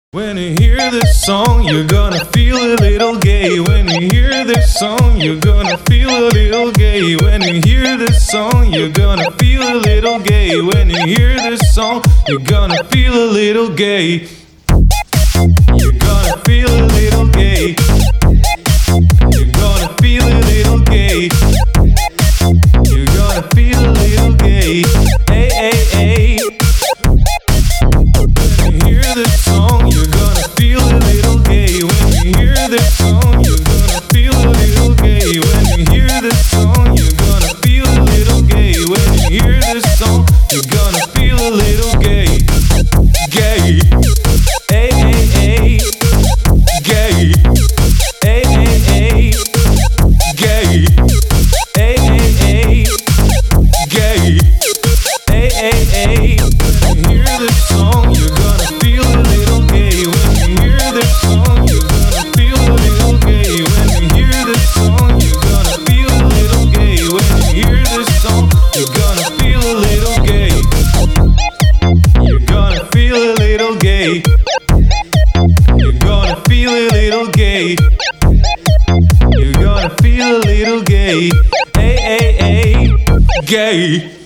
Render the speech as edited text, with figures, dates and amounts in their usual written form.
When you hear this song, you're gonna feel a little gay. When you hear this song, you're gonna feel a little gay. When you hear this song, you're gonna feel a little gay. When you hear this song, you're gonna feel a little gay. You're gonna feel a little gay. You're gonna feel a little gay. You're gonna feel a little gay. Hey, hey, hey. When you hear this song, you're gonna feel a little gay. When you hear this song, you're gonna feel a little gay. When you hear this song, you're gonna feel a little gay. When you hear this song, you're gonna feel a little gay. Gay. Hey, hey, hey. Gay. Hey, hey, hey. Gay. Hey, hey, hey. Gay. Hey, hey, hey. When you hear this song, you're gonna feel a little gay. When you hear this song, you're gonna feel a little gay. When you hear this song, you're gonna feel a little gay. When you hear this song, you're gonna feel a little gay. You're gonna feel a little gay. You're gonna feel a little gay. You're gonna feel a little gay. Hey, hey, hey. Gay.